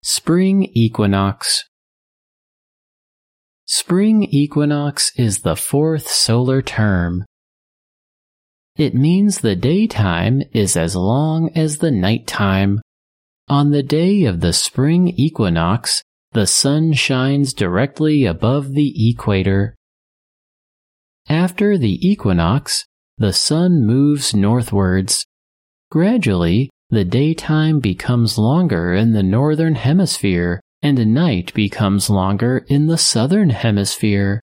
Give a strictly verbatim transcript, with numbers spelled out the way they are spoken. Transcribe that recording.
Spring equinox. Spring equinox is the fourth solar term. It means the daytime is as long as the nighttime. On the day of the spring equinox, the sun shines directly above the equator. After the equinox, the sun moves northwards. Gradually, the daytime becomes longer in the northern hemisphere, and night becomes longer in the southern hemisphere.